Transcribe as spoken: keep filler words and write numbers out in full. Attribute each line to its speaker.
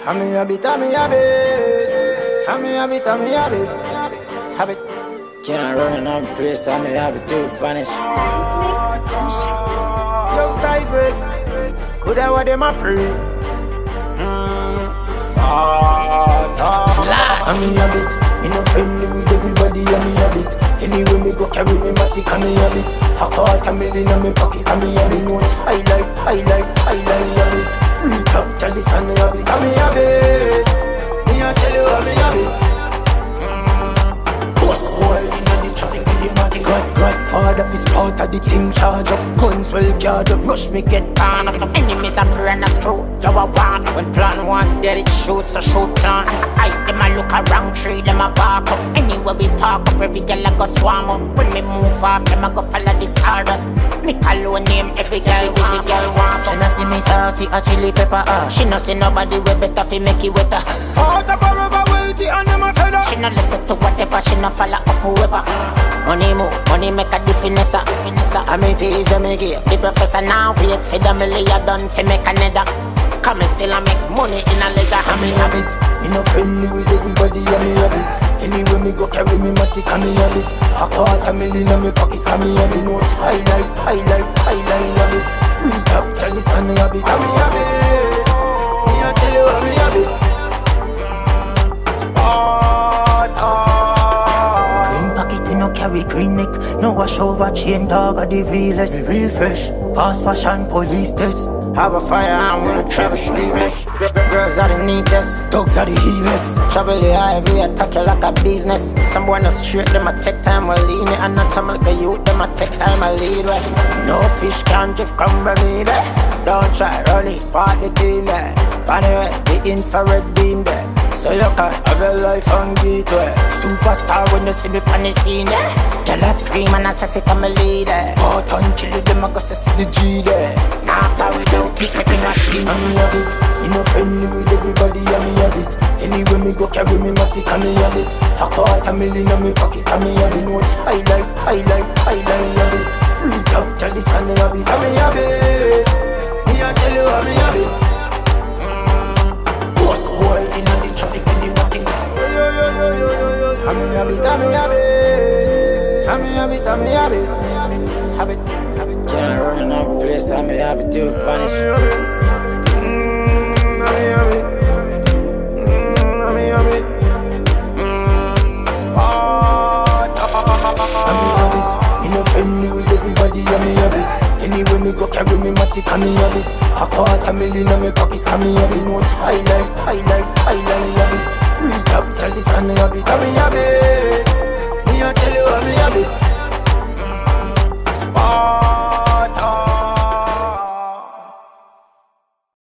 Speaker 1: I'm a habit, I'm a habit. I'm a habit, I'm a habit. Habit. Can't run out of place, I'm a habit to vanish. Yo, size break. Could I want them a pre? Mm, Sparta. I'm a habit. Me no friendly with everybody, I'm a habit. Anyway, me go carry me matic, I'm a habit. I caught a million in my pocket, I'm a habit. Notes highlight, highlight, highlight, habit. Free top, tell this I'm a habit. I'm a habit. Me I tell you I'm a habit. Boss boy, in the traffic with the matic. God, Godfather, fi spout of the thing. Charge up guns, well guard up. Rush me get down. Enemies are pray and a screw. You a one. When plan one, there it shoots, so shoot plan. I, them a look around tree, them a bark up. Anywhere we park up, every girl a go swarm up. When me move off, them a go follow the stardust. Me call name, every girl, every girl want. She no see me saucy, a chili pepper. Uh. She no see nobody way better fi make it wetter. Sport of forever weighty and them a feather. She no listen to whatever, she no follow up whoever. Money move, money make a difference. I mean teacher me give the professor now wait for the million done fi make a nether. Come still I make money in a ledger. I'm a habit. Me no friendly with everybody, I'm a habit. Anyway me go carry me matic, I'm a habit. I caught a million in my pocket, I'm a habit. Notes highlight, highlight, highlight, habit. Free top, tell this I'm a habit. I'm a habit. Me I tell you I'm a habit. Sparta. Green pocket, we no carry green neck. No wash over chain dog or the realest. Me real fresh, fast fashion, police test. Have a fire and we'll travel sleeveless. Girls are the neatest, dogs are the healers. Trouble the highway, attack you like a business. Some boy no straight, them a take time, will lead me. And not some like a youth, them a take time, I lead way. No fish can drift, come by me there. Don't try running, part the team there. Anyway, the infrared beam there. So you can have your life on gateway. Superstar when you see me on the scene there. Tell her scream and I say I'm a leader. Sport on kill you, them I go see the G there. Nah, play without pick every machine. I'm a habit, you know friendly with everybody, I'm a habit. Anyway me go carry me matic, I'm a habit. I caught a million in my pocket, I'm a habit. Notes highlight, highlight, highlight, habit. Free top, tell this I'm a habit. I'm a habit, me I tell you I'm a habit. Boss boy, in the traffic with the matic. I'm a habit, I'm a habit. I'm a habit, I'm a habit. Habit, habit. Can't run out of place, I'm a habit to vanish. I'm a habit. I'm a habit. Sparta. I'm a habit. Me no friendly with everybody, I'm a habit. Anyway me go carry me matic, I'm a habit. I caught a million in my pocket, I'm a habit. Notes highlight, highlight, highlight, habit. Free top, tell this I'm a habit. I'm a habit.